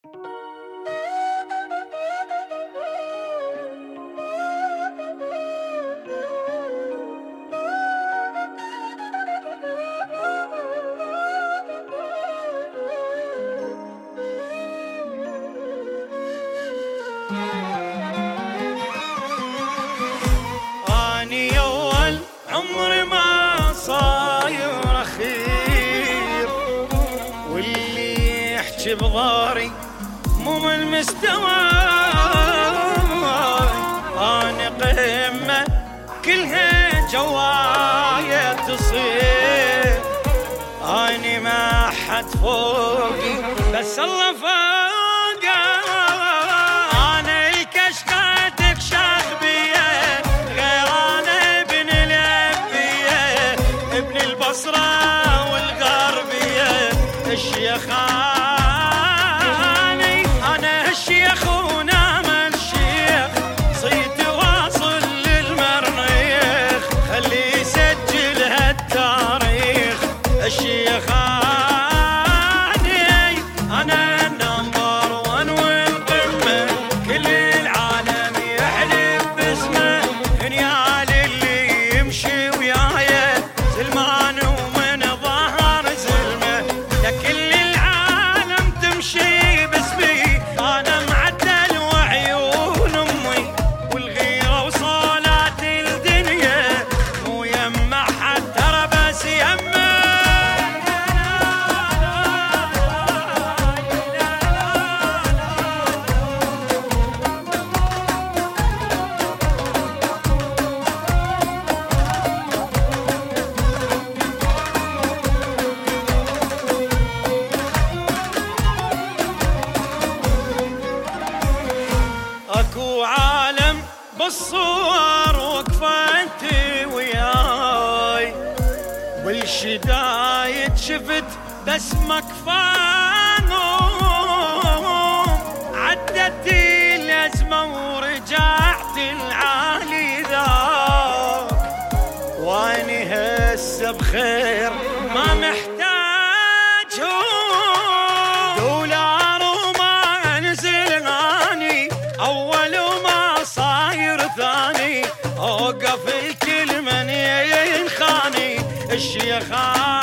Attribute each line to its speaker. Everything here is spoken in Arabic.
Speaker 1: اني اول عمري ما صاير اخير، واللي يحكي بضاري مو من مستوى. انا قمه كلها جوايا تصير، اني ما حد فوقي بس الله فوقي. انا الكشكاتك شاغبيه غير انا ابن الابيه، ابن البصره والغربيه الشيخاني. انا الشيخ ونام الشيخ، صيت واصل للمريخ، خلي يسجل هالتاريخ الشيخاني. انا النمبر ون والقمه، كل العالم يحلف باسمه، هنيال اللي يمشي وياي سلمان ومن ظهر سلمه. يا كل العالم تمشي باسمي، انا معدل وعيون امي، والغيره وصولات الدنيا مو يم احد ترى بس يمه. اكو عالم بالصور وقفتي وياي، والشدايد شفت بس مكفانهم، عدت الازمه ورجعت العالي ذاك، واني هسه بخير ما محتاجهم. دولار وما انزل غاني، اول وما صاير ثاني، اوقف الكل من ينخاني الشيخان.